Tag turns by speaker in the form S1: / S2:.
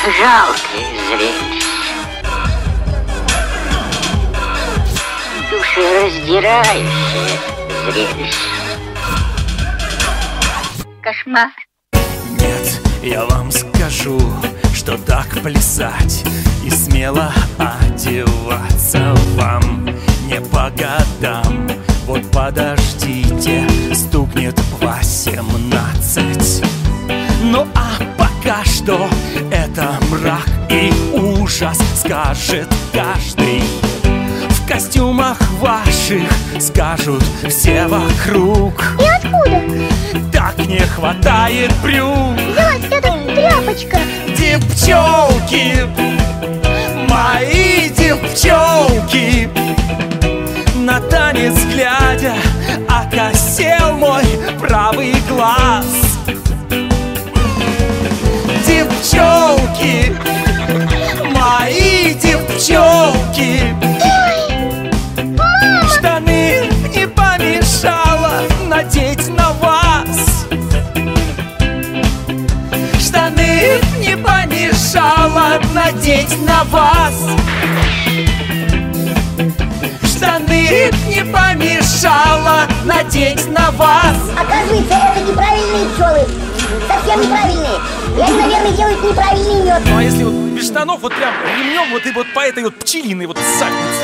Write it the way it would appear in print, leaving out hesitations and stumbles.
S1: Жалкое зрелище. Душераздирающее зрелище. Кошмар.
S2: Нет, я вам скажу, что так плясать и смело одеваться вам не по годам. Вот подождите, стукнет 18. Ну а пока что это мрак и ужас, скажет каждый. В костюмах ваших скажут все вокруг.
S3: И откуда?
S2: Так не хватает брюк.
S3: Взялась эта тряпочка.
S2: Девчонки, мои девчонки, на танец глядя, окосел мой правый глаз. Девчонки, мои девчонки, штаны не помешало надеть на вас. Штаны не помешало надеть на вас. Штаны не помешало надеть на вас.
S3: Оказывается, это неправильные пчелы. Совсем неправильные. И они, наверное, делают неправильный мед.
S2: Ну а если вот без штанов, вот прям ремнем, вот и вот по этой вот пчелиной вот саднице.